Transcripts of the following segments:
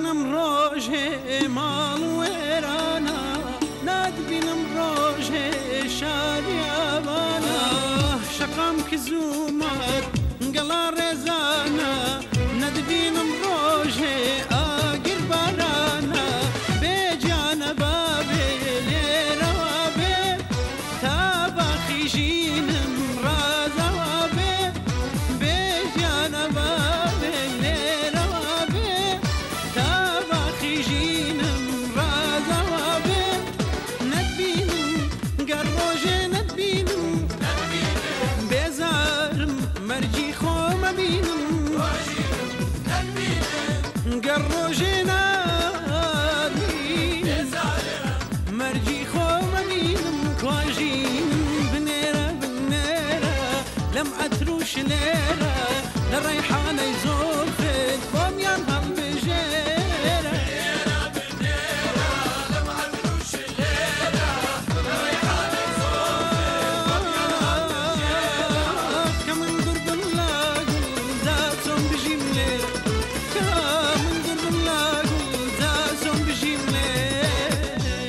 بینم ڕۆژێ ماڵ وێرانە نادبینم ڕۆژێ شادیابانە شەقام کە زوومەت گەڵا ڕێزانە نەدبینم ڕۆژێ ئاگر بارانە بێجانە بابێ لێرەوە بێ تا باخی ژینم ڕازەوە بێ بێجانە بابێ لێرەوە بێ تا باخی ژینم ڕازەوە بێ نەتبینم گەر ڕۆژێ نەتبینم بێزارم مەرجی خۆمە بینم گەر ڕۆژێ نابینم مەرجی خۆمە بینم کواژینم بنێرە بنێرە لەم ئەتروش لێرە لە ڕەیحانەی زۆرفت بۆمیان هەڵبژێرە کە من گوردم لا گوڵدا چۆن بژیم لێرە کە من گوردم لا گوڵدا چۆن بژیم لێرە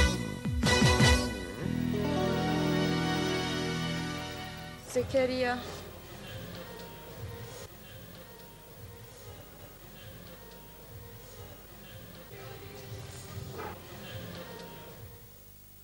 زكريا